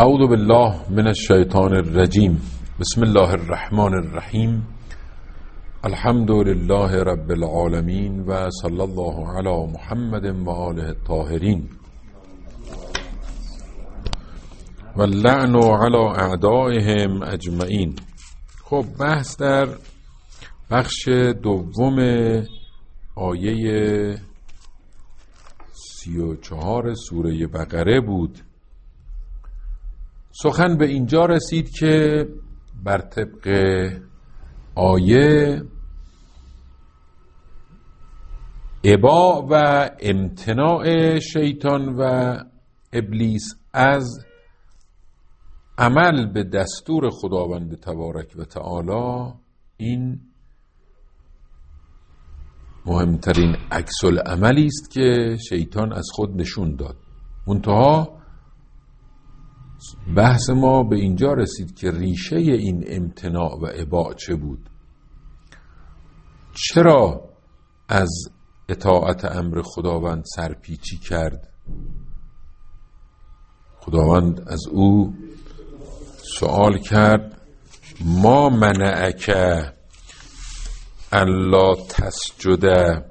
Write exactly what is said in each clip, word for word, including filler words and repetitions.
اعوذ بالله من الشیطان الرجیم. بسم الله الرحمن الرحیم. الحمد لله رب العالمین و صلی الله علی محمد و آله الطاهرین و اللعن علی اعدائهم اجمعین. خب بحث در بخش دوم آیه سی و چهار سوره بقره بود. سخن به اینجا رسید که بر طبق آیه ابا و امتناع شیطان و ابلیس از عمل به دستور خداوند تبارک و تعالی این مهمترین عکس العملی است که شیطان از خود نشون داد. منتها بحث ما به اینجا رسید که ریشه این امتناع و اباع چه بود؟ چرا از اطاعت امر خداوند سرپیچی کرد؟ خداوند از او سوال کرد ما منعک الا تسجد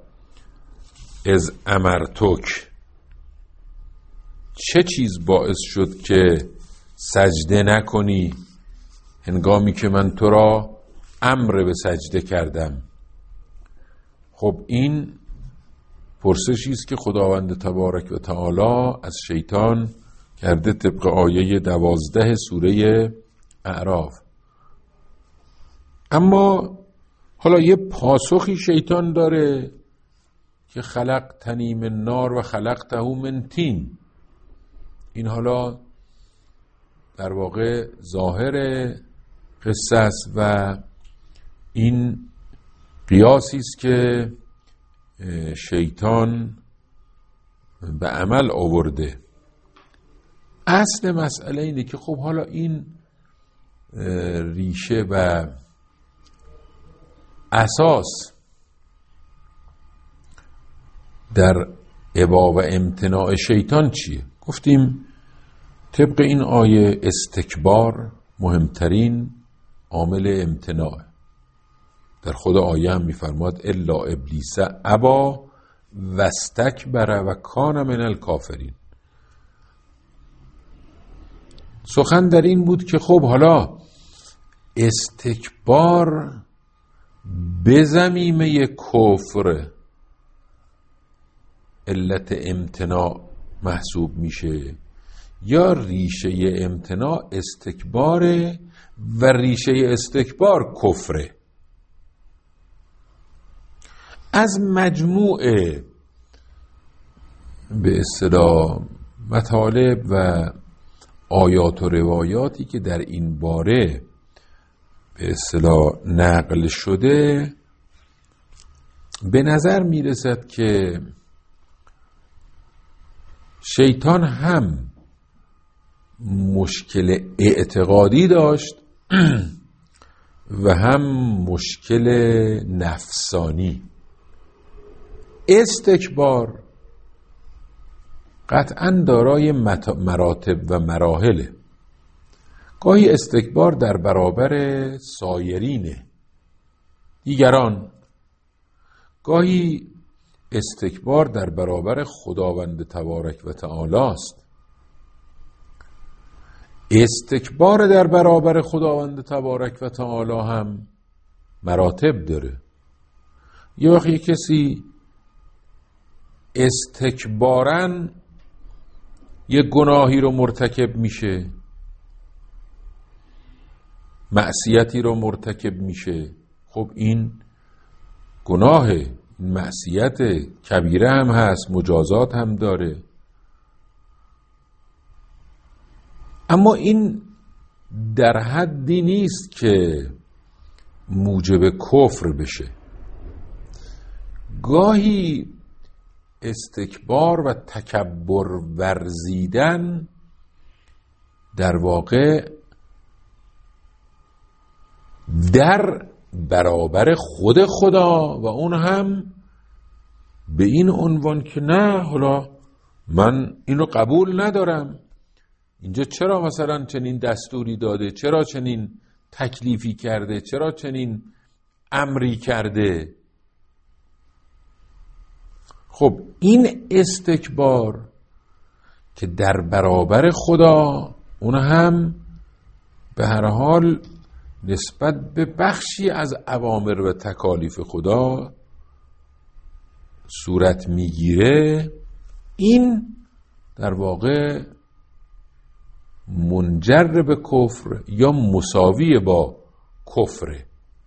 اذ امرتک، چه چیز باعث شد که سجده نکنی هنگامی که من تو را امر به سجده کردم؟ خب این پرسشی است که خداوند تبارک و تعالی از شیطان کرده طبق آیه دوازده سوره اعراف. اما حالا یه پاسخی شیطان داره که خلقتنی من نار و خلقته من طین. این حالا در واقع ظاهر قصه است و این قیاسی است که شیطان به عمل آورده. اصل مسئله اینه که خب حالا این ریشه و اساس در ابا و امتناع شیطان چیه؟ گفتیم طبق این آیه استکبار مهمترین عامل امتناع. در خود آیه هم می‌فرماد الا ابلیس ابا و استکبر و کان من الکافرین. سخن در این بود که خب حالا استکبار به زمینه کفر علت امتناع محسوب میشه یا ریشه امتناع استکباره و ریشه استکبار کفره؟ از مجموع به اصطلاح مطالب و آیات و روایاتی که در این باره به اصطلاح نقل شده به نظر میرسد که شیطان هم مشکل اعتقادی داشت و هم مشکل نفسانی. استکبار قطعاً دارای مراتب و مراحله. گاهی استکبار در برابر سایرینه، دیگران. گاهی استکبار در برابر خداوند تبارک و تعالی است. استکبار در برابر خداوند تبارک و تعالی هم مراتب داره. یه وقتی کسی استکباراً یه گناهی رو مرتکب میشه، معصیتی رو مرتکب میشه، خب این گناه، این معصیت کبیره هم هست، مجازات هم داره. اما این در حدی نیست که موجب کفر بشه. گاهی استکبار و تکبر ورزیدن در واقع در برابر خود خدا و اون هم به این عنوان که نه، حالا من اینو قبول ندارم، اینجا چرا مثلا چنین دستوری داده، چرا چنین تکلیفی کرده، چرا چنین امری کرده. خب این استکبار که در برابر خدا، اون هم به هر حال نسبت به بخشی از اوامر و تکالیف خدا صورت میگیره، این در واقع منجر به کفر یا مساوی با کفره.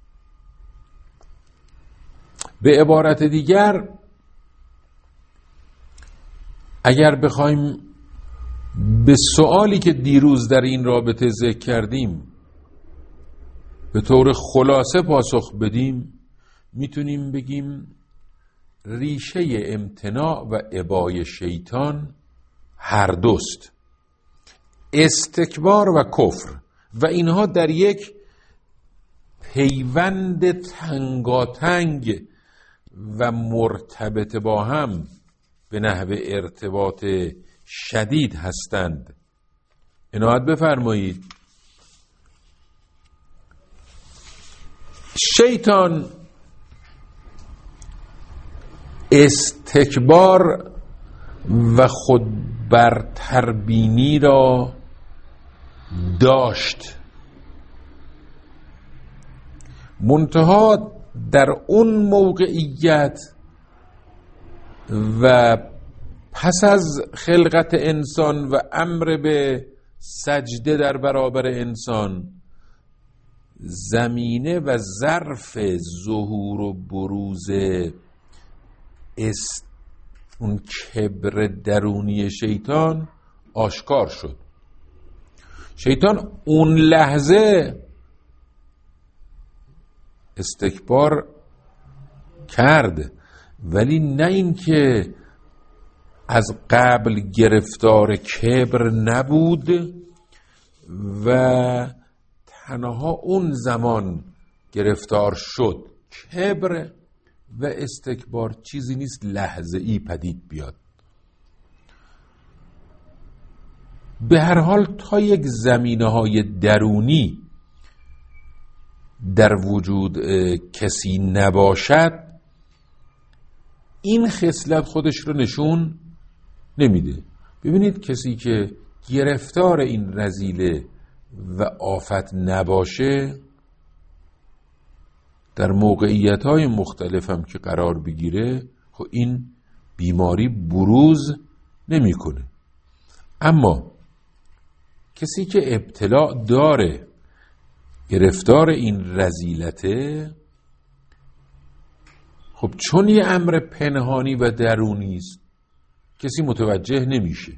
به عبارت دیگر اگر بخوایم به سوالی که دیروز در این رابطه ذکر کردیم به طور خلاصه پاسخ بدیم، میتونیم بگیم ریشه امتناع و ابای شیطان هر دوست، استکبار و کفر، و اینها در یک پیوند تنگاتنگ و مرتبط با هم به نحو ارتباط شدید هستند. عنایت بفرمایید. شیطان استکبار و خودبرتربینی را داشت، منتها در اون موقعیت و پس از خلقت انسان و امر به سجده در برابر انسان، زمینه و ظرف ظهور و بروز است اون کبر درونی شیطان آشکار شد. شیطان اون لحظه استکبار کرد، ولی نه این که از قبل گرفتار کبر نبود و تنها اون زمان گرفتار شد. کبر و استکبار چیزی نیست لحظه ای پدید بیاد. به هر حال تا یک زمینه های درونی در وجود کسی نباشد، این خصلت خودش رو نشون نمیده. ببینید کسی که گرفتار این رذیله و آفت نباشه، در موقعیت‌های مختلف هم که قرار بگیره، خب این بیماری بروز نمی‌کنه. اما کسی که ابتلا داره، گرفتار این رذیلته، خب چون یه امر پنهانی و درونی است، کسی متوجه نمیشه.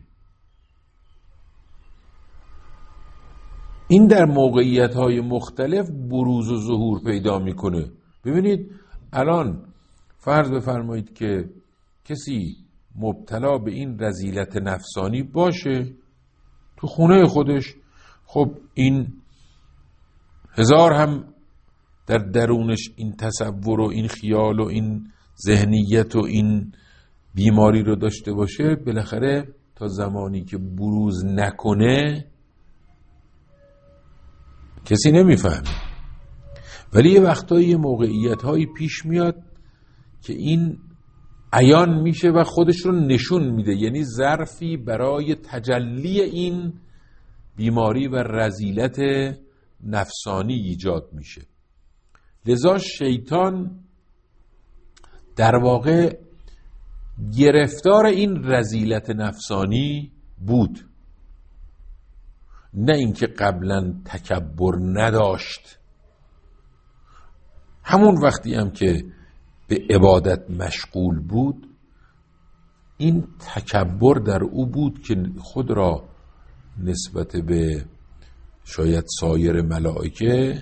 این در موقعیت‌های مختلف بروز و ظهور پیدا میکنه. ببینید الان فرض بفرمایید که کسی مبتلا به این رذیلت نفسانی باشه تو خونه خودش، خب این هزار هم در درونش این تصور و این خیال و این ذهنیت و این بیماری رو داشته باشه، بالاخره تا زمانی که بروز نکنه کسی نمیفهمه. ولی یه وقتایی موقعیت‌هایی پیش میاد که این عیان میشه و خودش رو نشون میده، یعنی ظرفی برای تجلی این بیماری و رذیلت نفسانی ایجاد میشه. لذا شیطان در واقع گرفتار این رذیلت نفسانی بود، نه اینکه قبلا تکبر نداشت. همون وقتی هم که به عبادت مشغول بود، این تکبر در او بود که خود را نسبت به شاید سایر ملائکه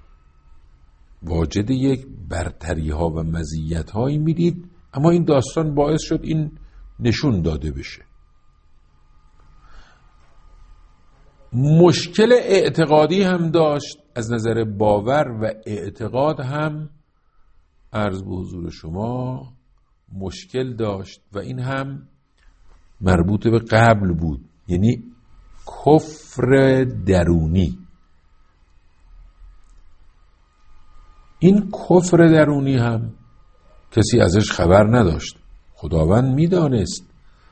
واجد یک برتری ها و مزیت هایی میدید، اما این داستان باعث شد این نشون داده بشه. مشکل اعتقادی هم داشت، از نظر باور و اعتقاد هم عرض به حضور شما مشکل داشت و این هم مربوط به قبل بود. یعنی کفر درونی. این کفر درونی هم کسی ازش خبر نداشت، خداوند میدانست،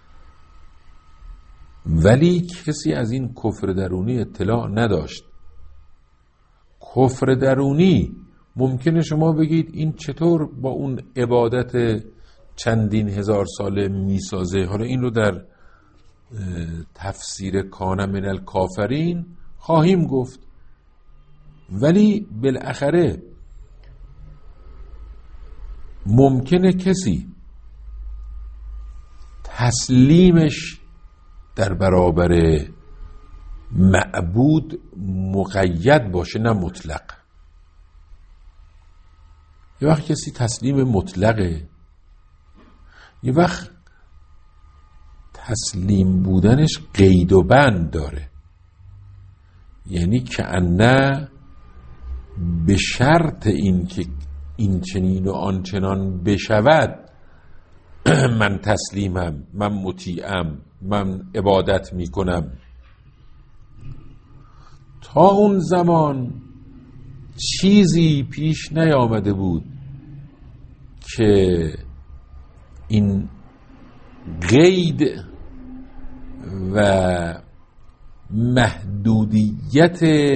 ولی کسی از این کفر درونی اطلاع نداشت. کفر درونی ممکنه شما بگید این چطور با اون عبادت چندین هزار ساله میسازه. حالا این رو در تفسیر کان من الکافرین خواهیم گفت، ولی بالاخره ممکنه کسی تسلیمش در برابر معبود مقید باشه، نه مطلق. یه وقت کسی تسلیم مطلقه، یه وقت تسلیم بودنش قید و بند داره، یعنی که نه به شرط این که این چنین و آن چنان بشود من تسلیمم، من مطیعم، من عبادت میکنم. تا اون زمان چیزی پیش نیامده بود که این قید و محدودیت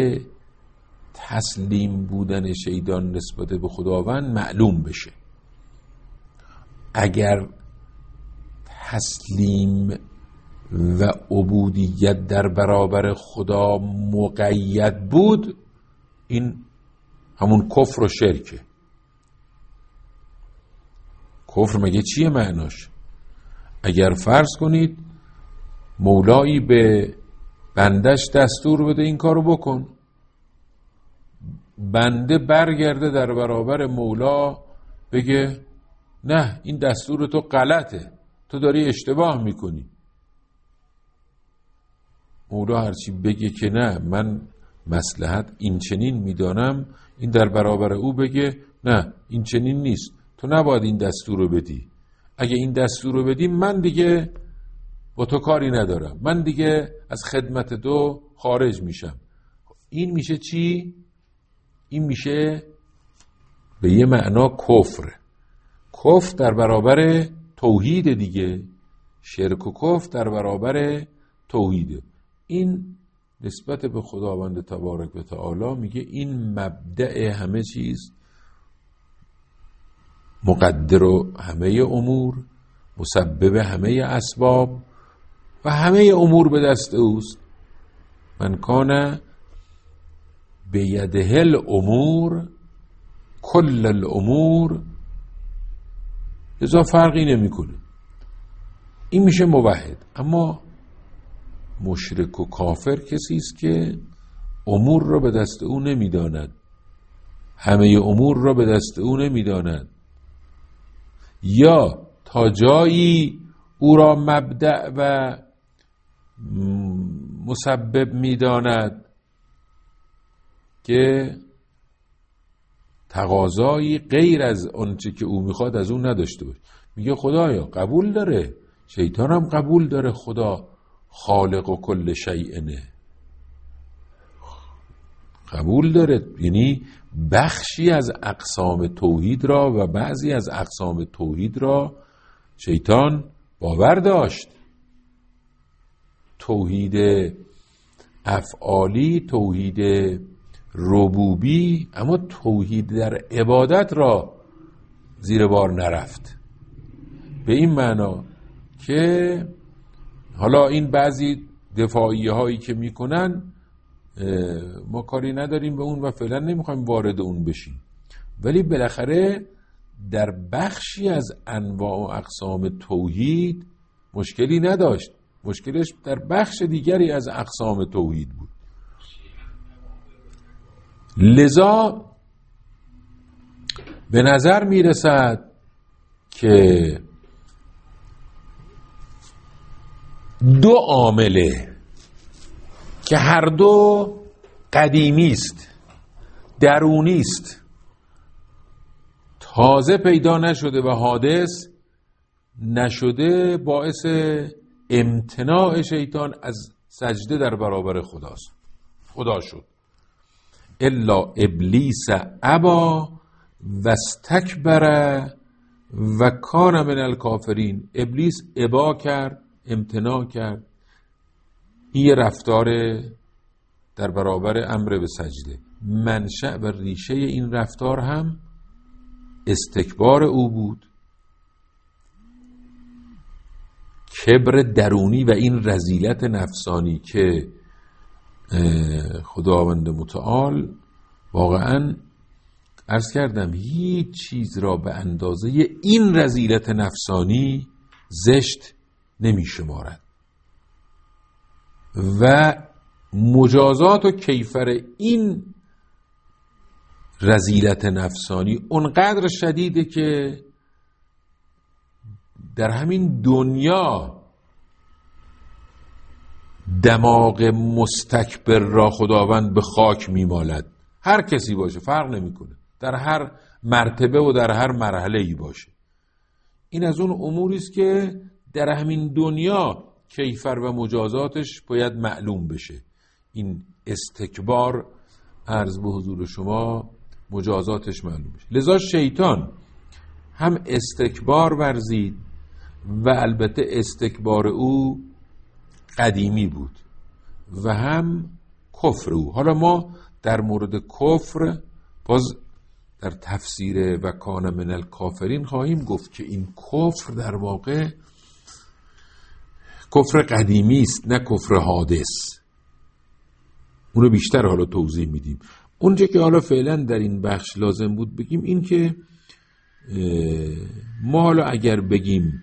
تسلیم بودن شیطان نسبت به خداوند معلوم بشه. اگر تسلیم و عبودیت در برابر خدا مقید بود، این همون کفر و شرکه. کفر مگه چیه معناش؟ اگر فرض کنید مولایی به بندش دستور بده این کارو بکن، بنده برگرده در برابر مولا بگه نه این دستور تو غلطه، تو داری اشتباه میکنی. مولا هرچی بگه که نه من مصلحت این چنین میدانم، این در برابر او بگه نه این چنین نیست، تو نباید این دستور رو بدی. اگه این دستور رو بدی من دیگه با تو کاری ندارم، من دیگه از خدمت تو خارج میشم. این میشه چی؟ این میشه به یه معنا کفر. کفر در برابر توحید دیگه، شرک و کفر در برابر توحیده. این نسبت به خداوند تبارک و تعالی میگه این مبدأ همه چیز، مقدر و همه امور، مسبب همه اسباب و همه امور به دست اوست. من کان بیده الامور کل الامور، لذا فرقی نمیکنه. این میشه موحد. اما مشرک و کافر کسی است که امور را به دست او نمیداند، همه امور را به دست او نمیداند، یا تا جایی او را مبدأ و مسبب میداند که تقاضایی غیر از آنچه که او میخواد از اون نداشته باشه. میگه خدایا قبول داره، شیطان هم قبول داره خدا خالق و کل شیء، قبول داره. یعنی بخشی از اقسام توحید را و بعضی از اقسام توحید را شیطان باور داشت. توحید افعالی، توحید ربوبی، اما توحید در عبادت را زیر بار نرفت. به این معنا که حالا این بعضی دفاعیه هایی که میکنن ما کاری نداریم به اون و فعلا نمیخوایم وارد اون بشیم، ولی بالاخره در بخشی از انواع و اقسام توحید مشکلی نداشت، مشکلش در بخش دیگری از اقسام توحید بود. لذا به نظر میرسد که دو عامله که هر دو قدیمی است، درونی است، تازه پیدا نشده و حادث نشده، باعث امتناع شیطان از سجده در برابر خداست، خدا شد. الا ابلیس ابا واستکبر و کان من الکافرین. ابلیس ابا کرد، امتناع کرد. این رفتار در برابر امر به سجده، منشأ و ریشه این رفتار هم استکبار او بود، کبر درونی و این رذیلت نفسانی که خداوند متعال واقعا عرض کردم هیچ چیز را به اندازه این رذیلت نفسانی زشت نمی شمارد و مجازات و کیفر این رذیلت نفسانی اونقدر شدیده که در همین دنیا دماغ مستکبر را خداوند به خاک میمالد. هر کسی باشه فرق نمیکنه، در هر مرتبه و در هر مرحله ای باشه. این از اون اموری است که در همین دنیا کیفر و مجازاتش باید معلوم بشه. این استکبار عرض به حضور شما مجازاتش معلوم بشه. لذا شیطان هم استکبار ورزید و البته استکبار او قدیمی بود و هم کفر او. حالا ما در مورد کفر باز در تفسیر و کان من الکافرین خواهیم گفت که این کفر در واقع کفر قدیمی است، نه کفر حادث. اونو بیشتر حالا توضیح میدیم. اونجا که حالا فعلا در این بخش لازم بود بگیم این که ما حالا اگر بگیم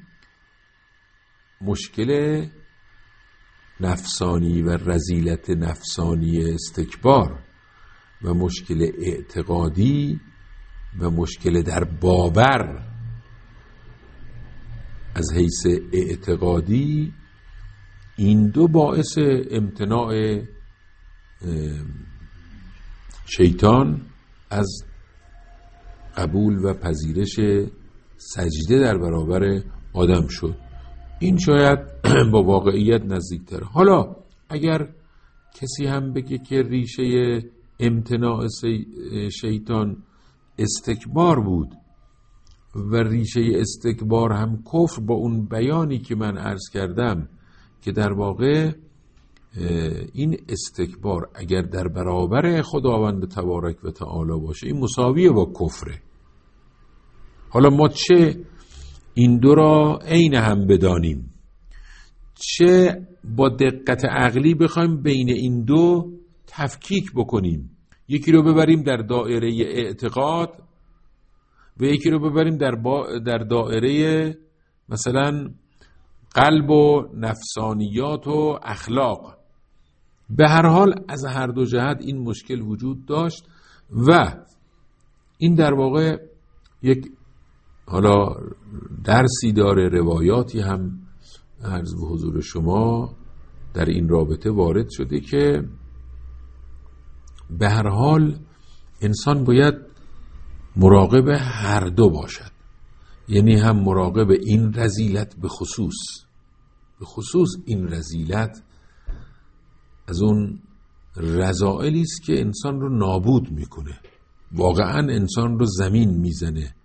مشکل نفسانی و رذیلت نفسانی استکبار و مشکل اعتقادی و مشکل در باور از حیث اعتقادی، این دو باعث امتناع شیطان از قبول و پذیرش سجده در برابر آدم شد. این شاید با واقعیت نزدیکتره. حالا اگر کسی هم بگه که ریشه امتناع شیطان استکبار بود و ریشه استکبار هم کفر، با اون بیانی که من عرض کردم که در واقع این استکبار اگر در برابر خداوند تبارک و تعالی باشه این مساویه با کفره. حالا ما چه این دو را عین هم بدانیم، چه با دقت عقلی بخوایم بین این دو تفکیک بکنیم، یکی رو ببریم در دایره اعتقاد و یکی رو ببریم در, با در دایره مثلا قلب و نفسانیات و اخلاق. به هر حال از هر دو جهت این مشکل وجود داشت و این در واقع یک حالا درسی داره، روایاتی هم عرض به حضور شما در این رابطه وارد شده که به هر حال انسان باید مراقب هر دو باشد، یعنی هم مراقب این رذیلت به خصوص به خصوص این رذیلت از اون رذائلی است که انسان رو نابود میکنه، واقعا انسان رو زمین میزنه.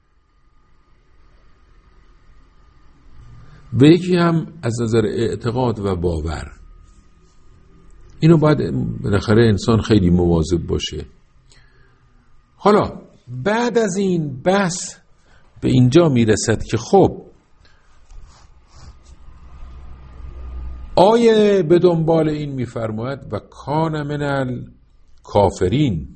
و یکی هم از نظر اعتقاد و باور. اینو باید بالاخره انسان خیلی مواظب باشه. حالا بعد از این بحث به اینجا میرسد که خب آیه به دنبال این میفرماید و کان من الکافرین،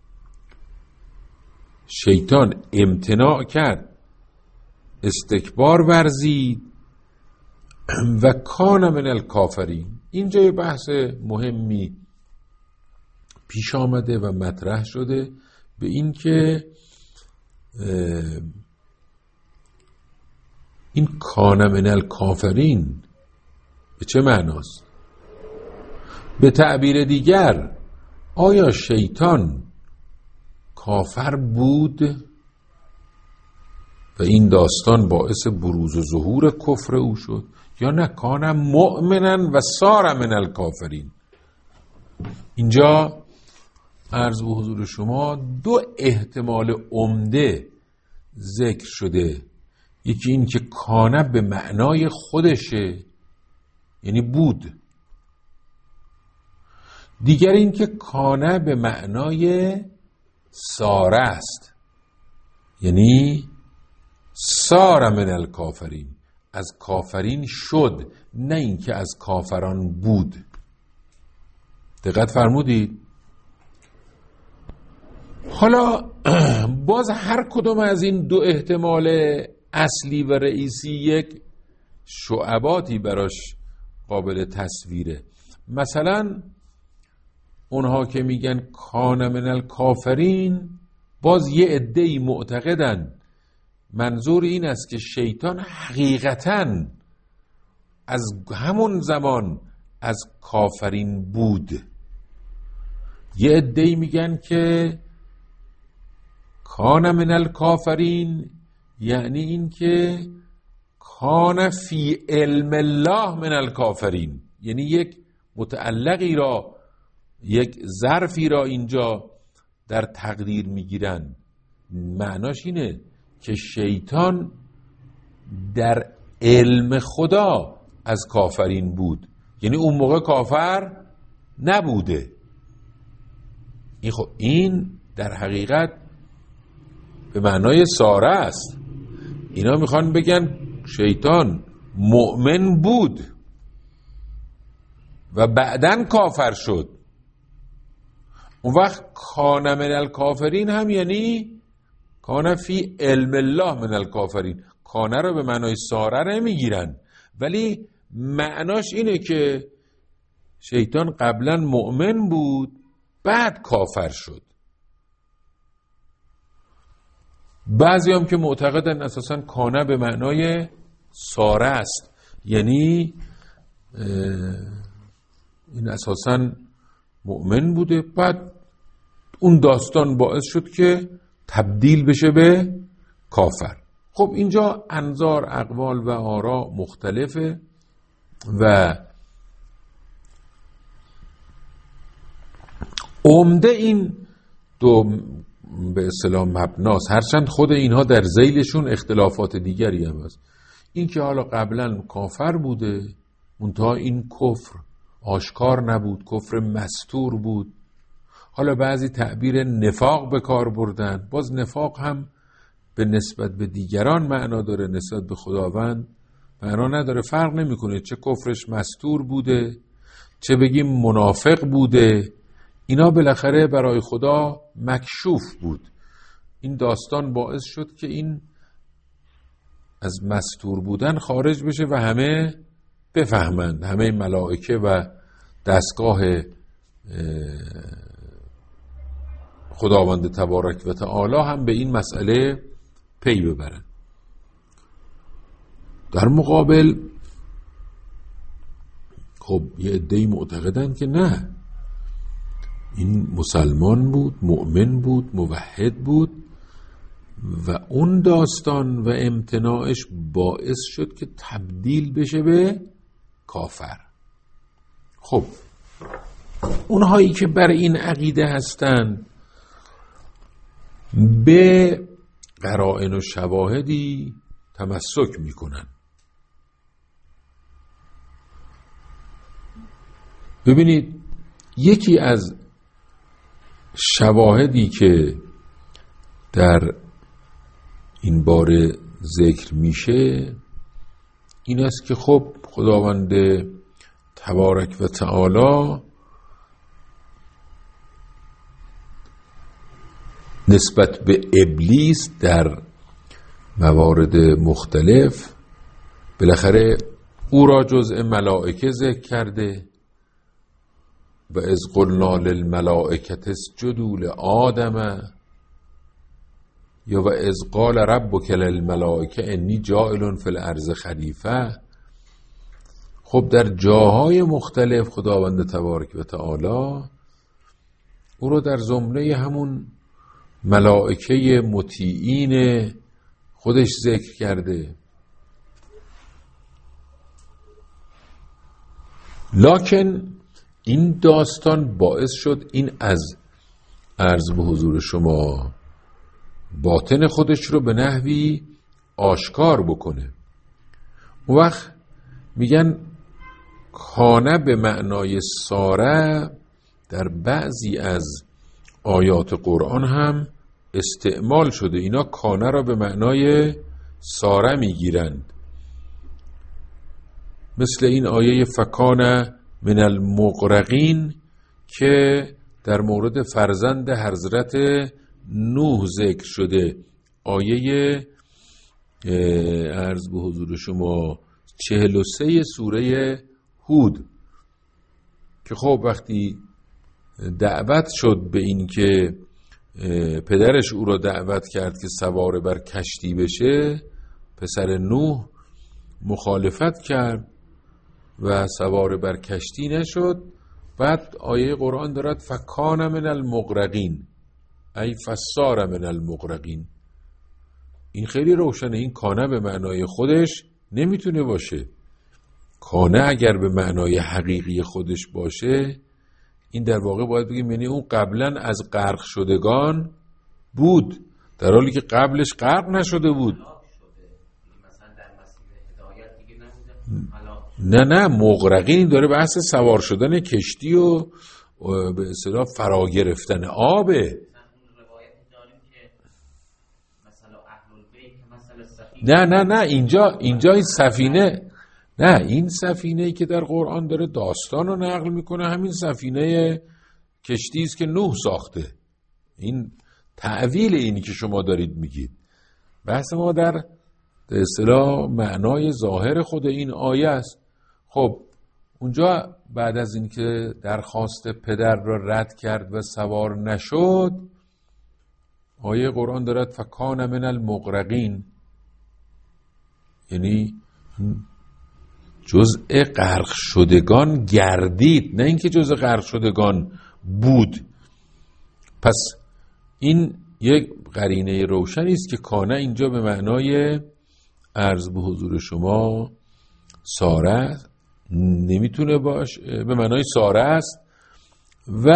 شیطان امتناع کرد، استکبار ورزید و کان من الکافرین. اینجا یه بحث مهمی پیش آمده و مطرح شده به این که این کان من الکافرین به چه معناست؟ به تعبیر دیگر آیا شیطان کافر بود و این داستان باعث بروز و ظهور کفر او شد، یا نه کان مؤمنا و سار من الکافرین. اینجا عرض به حضور شما دو احتمال عمده ذکر شده. یکی این که کانه به معنای خودشه، یعنی بود. دیگر این که کانه به معنای ساره است، یعنی سار من الکافرین، از کافرین شد، نه اینکه از کافران بود. دقت فرمودید؟ حالا باز هر کدوم از این دو احتمال اصلی و رئیسی یک شعباتی براش قابل تصویره. مثلا اونها که میگن کان من الکافرین، باز یه عده‌ای معتقدن منظور این است که شیطان حقیقتاً از همون زمان از کافرین بود. یه عده‌ای میگن که کان من الکافرین یعنی این که کان فی علم الله من الکافرین، یعنی یک متعلقی را، یک ظرفی را اینجا در تقدیر میگیرن. معناش اینه که شیطان در علم خدا از کافرین بود، یعنی اون موقع کافر نبوده. این خب این در حقیقت به معنای ساره است. اینا میخوان بگن شیطان مؤمن بود و بعداً کافر شد. اون وقت کان من الکافرین هم یعنی کان فی علم الله من الکافرین. کانه رو به معنای ساره نمیگیرن، ولی معناش اینه که شیطان قبلا مؤمن بود بعد کافر شد. بعضی هم که معتقدن اساساً کانه به معنای ساره است، یعنی این اساساً مؤمن بوده، بعد اون داستان باعث شد که تبدیل بشه به کافر. خب اینجا انظار، اقوال و آرا مختلفه و عمده این دو به اصطلاح مبناست، هرچند خود اینها در ذیلشون اختلافات دیگری هم هست. این که حالا قبلا کافر بوده، منتها این کفر آشکار نبود، کفر مستور بود. حالا بعضی تعبیر نفاق به کار بردن، باز نفاق هم به نسبت به دیگران معنا داره، نسبت به خداوند معنا نداره. فرق نمیکنه چه کفرش مستور بوده چه بگیم منافق بوده، اینا بالاخره برای خدا مکشوف بود. این داستان باعث شد که این از مستور بودن خارج بشه و همه بفهمند، همه ملائکه و دستگاه خداوند تبارک و تعالی هم به این مسئله پی ببرن. در مقابل خب یه عده‌ای معتقدن که نه، این مسلمان بود، مؤمن بود، موحد بود و اون داستان و امتناعش باعث شد که تبدیل بشه به کافر. خب اونهایی که بر این عقیده هستند به قرائن و شواهدی تمسک میکنن. ببینید یکی از شواهدی که در این باره ذکر میشه این است که خب خداوند تبارک و تعالی نسبت به ابلیس در موارد مختلف بالاخره او را جزء ملائکه ذکر کرده و اذ قلنا للملائکة اسجدوا لآدم، یا و اذ قال ربک للملائکة انی جاعل فی الارض خلیفه. خب در جاهای مختلف خداوند تبارک و تعالی او را در زمره همون ملائکه مطیعین خودش ذکر کرده. لکن این داستان باعث شد این از عرض به حضور شما باطن خودش رو به نحوی آشکار بکنه. اون وقت میگن کانه به معنای ساره در بعضی از آیات قرآن هم استعمال شده. اینا کانه را به معنای ساره میگیرند، مثل این آیه فکان من المغرقین که در مورد فرزند حضرت نوح ذکر شده، آیه عرض به حضور شما چهل و سه سوره هود، که خب وقتی دعوت شد به این که پدرش او را دعوت کرد که سوار بر کشتی بشه، پسر نوح مخالفت کرد و سوار بر کشتی نشد. بعد آیه قرآن دارد فکان من المغرقین ای فسار من المغرقین. این خیلی روشنه، این کانه به معنای خودش نمیتونه باشه. کانه اگر به معنای حقیقی خودش باشه، این در واقع باید بگیم یعنی اون قبلا از غرق شدگان بود، در حالی که قبلش غرق نشده بود. نه نه مغرقین داره بحث سوار شدن کشتی و به اصطلاح فرا گرفتن آبه. نه نه نه اینجا اینجا این سفینه، نه این سفینه‌ای که در قرآن داره داستان رو نقل میکنه همین سفینه کشتی است که نوح ساخته. این تعویل اینی که شما دارید میگید. بحث ما در اصطلاح معنای ظاهر خود این آیه است. خب اونجا بعد از اینکه درخواست پدر را رد کرد و سوار نشد، آیه قرآن دارد فکان من المغرقین، یعنی جزء غرق شدگان گردید، نه اینکه جزء غرق شدگان بود. پس این یک قرینه روشنی است که کانه اینجا به معنای عرض به حضور شما ساره نمیتونه باشه، به معنای ساره است. و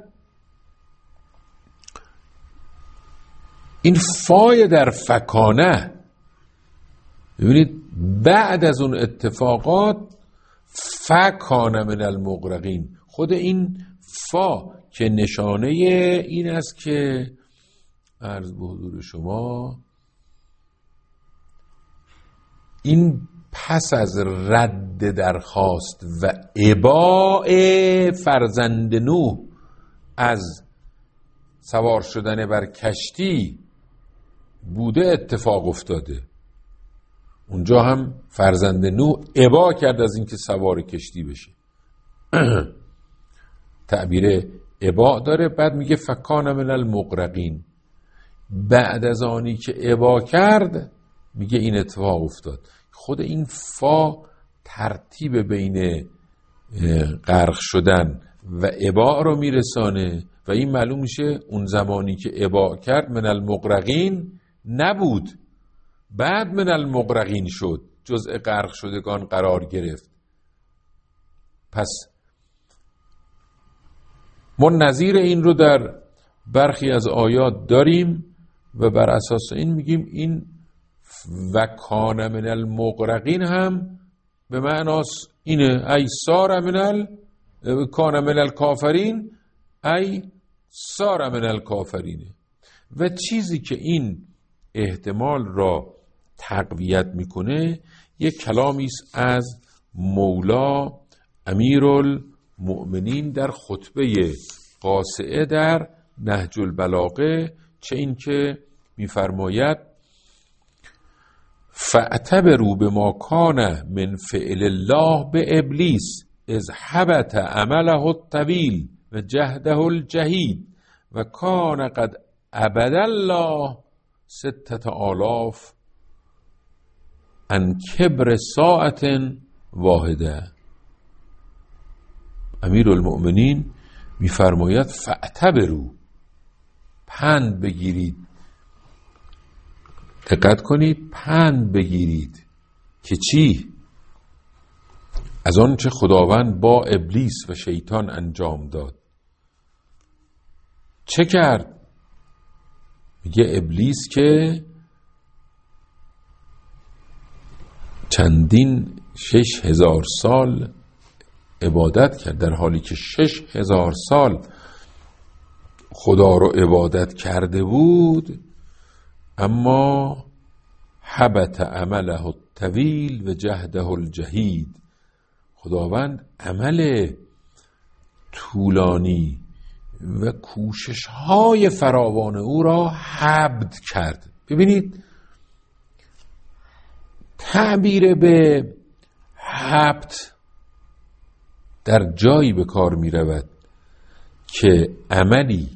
این فای در فکانه، ببینید بعد از اون اتفاقات فکانه من المغرقین، خود این فا که نشانه این است که عرض به حضور شما این پس از رد درخواست و اباء فرزند نوح از سوار شدن بر کشتی بوده اتفاق افتاده. اونجا هم فرزند نوح ابا کرد از اینکه سوار کشتی بشه. تعبیر ابا داره. بعد میگه فکان من المغرقین، بعد از آنی که ابا کرد میگه این اتفاق افتاد. خود این فا ترتیب بین غرق شدن و ابا رو میرسانه و این معلوم میشه اون زمانی که ابا کرد من المغرقین نبود، بعد من المغرقین شد، جزء غرق شدگان قرار گرفت. پس ما نظیر این رو در برخی از آیات داریم و بر اساس این میگیم این و کان من المغرقین هم به معناس اینه ای سار من ال کان من الکافرین ای سار من الکافرینه. و چیزی که این احتمال را تقویت میکنه یک کلامی است از مولا امیرالمؤمنین در خطبه قاصعه در نهج البلاغه، چه این که میفرماید فاعتبروا بما کان من فعل الله به ابلیس اذ حبط عمله الطویل و جهده الجهید و کان قد عبد الله ستت آلاف ان کبر ساعت واحده. امیرالمؤمنین میفرماید فاعتبروا، پند بگیرید، دقت کنید، پند بگیرید که چی؟ از آن چه خداوند با ابلیس و شیطان انجام داد. چه کرد؟ میگه ابلیس که چندین شش هزار سال عبادت کرد، در حالی که شش هزار سال خدا رو عبادت کرده بود، اما حبط عمله الطویل و جهده الجهید. خداوند عمل طولانی و کوشش های فراوان او را حبط کرد. ببینید تعبیر به حبط در جایی به کار می رود که عملی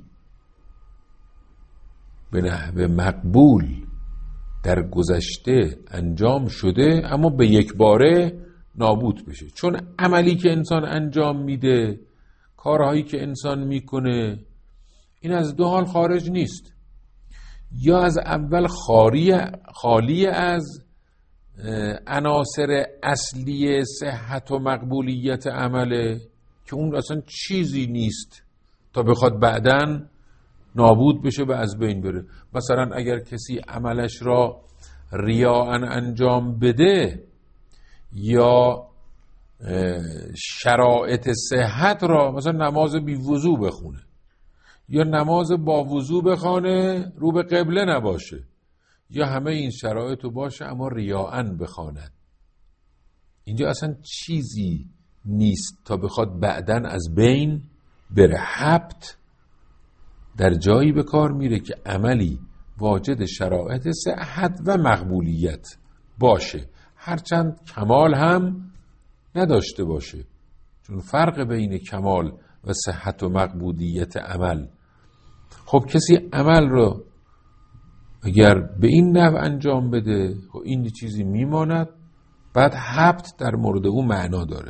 به نحو مقبول در گذشته انجام شده اما به یک باره نابود بشه. چون عملی که انسان انجام میده، کارهایی که انسان میکنه، این از دو حال خارج نیست. یا از اول خالی خالی از عناصر اصلی صحت و مقبولیت عمله که اون اصلا چیزی نیست تا بخواد بعداً نابود بشه و از بین بره. مثلا اگر کسی عملش را ریاءً انجام بده یا شرایط صحت را، مثلا نماز بی وضو بخونه یا نماز با وضو بخونه رو به قبله نباشه یا همه این شرایط رو باشه اما ریاءً بخواند، اینجا اصلا چیزی نیست تا بخواد بعداً از بین بره. حبط در جایی به کار میره که عملی واجد شرایط صحت و مقبولیت باشه، هرچند کمال هم نداشته باشه، چون فرق بین کمال و صحت و مقبولیت عمل. خب کسی عمل رو اگر به این نحو انجام بده خب این چیزی میماند، بعد حبط در مورد او معنا داره.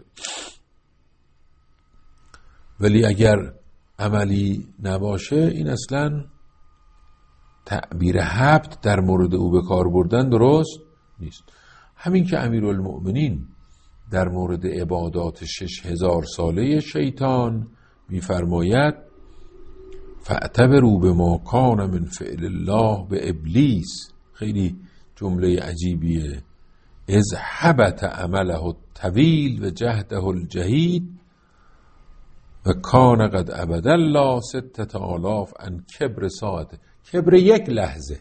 ولی اگر عملی نباشه این اصلا تعبیر حبط در مورد او به کار بردن درست نیست. همین که امیرالمؤمنین در مورد عبادات شش هزار ساله شیطان میفرماید فاعتبروا بما کان من فعل الله به ابلیس، خیلی جمله عجیبیه، اذ حبط عمله الطویل و جهده الجهید و کان قد عبد الله ستة آلاف ان کبر ساعت. کبر یک لحظه،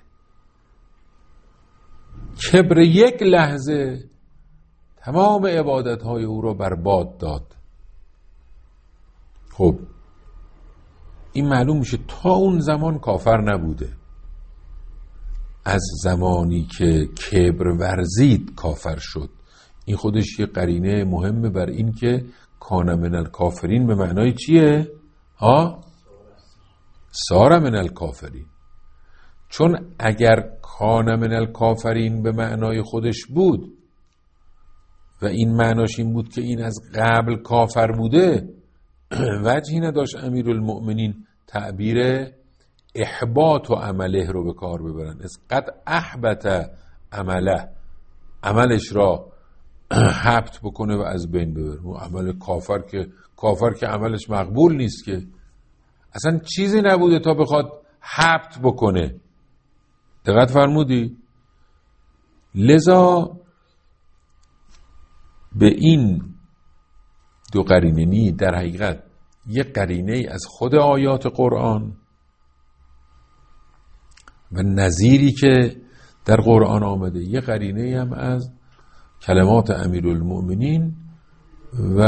کبر یک لحظه تمام عبادتهای او را برباد داد. خب این معلوم میشه تا اون زمان کافر نبوده، از زمانی که کبر ورزید کافر شد. این خودش یه قرینه مهمه بر این که کان من الکافرین به معنای چیه؟ ها؟ سار من الکافرین. چون اگر کان من الکافرین به معنای خودش بود و این معناش این بود که این از قبل کافر بوده، وجهی نداشت امیرالمؤمنین تعبیر احباط و عمله رو به کار ببرن. از قد احبط عمله، عملش را حبط بکنه و از بین ببره. و عمل کافر که کافر که عملش مقبول نیست، که اصلا چیزی نبوده تا بخواد حبط بکنه. دقت فرمودی؟ لذا به این دو قرینه نی در حقیقت یک قرینه از خود آیات قرآن و نظیری که در قرآن آمده، یک قرینه هم از کلمات امیرالمؤمنین و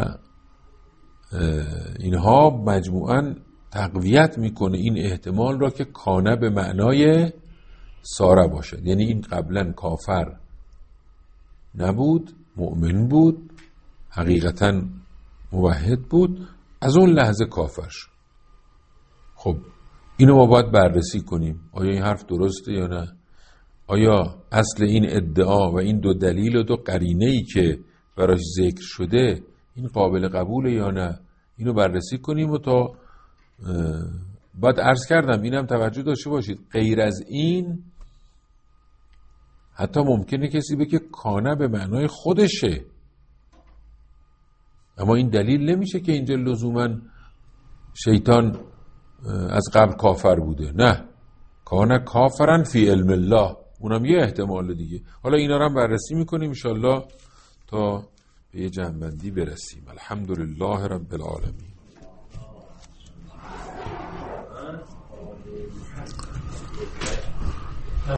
اینها مجموعاً تقویت میکنه این احتمال را که کانه به معنای ساره باشد. یعنی این قبلا کافر نبود، مؤمن بود، حقیقتاً موحد بود، از اون لحظه کافر شد. خب اینو ما باید بررسی کنیم، آیا این حرف درسته یا نه؟ آیا اصل این ادعا و این دو دلیل و دو قرینه‌ای که براش ذکر شده این قابل قبوله یا نه؟ اینو بررسی کنیم. و تا بعد عرض کردم اینم توجه داشته باشید، غیر از این حتی ممکنه کسی بگه کانه به معنای خودشه، اما این دلیل نمیشه که اینجا لزوما شیطان از قبل کافر بوده. نه، کان کافرن فی علم الله، اونم یه احتمال دیگه. حالا اینا رو هم بررسی میکنیم انشالله تا به یه جنبندی برسیم. الحمدلله رب العالمین.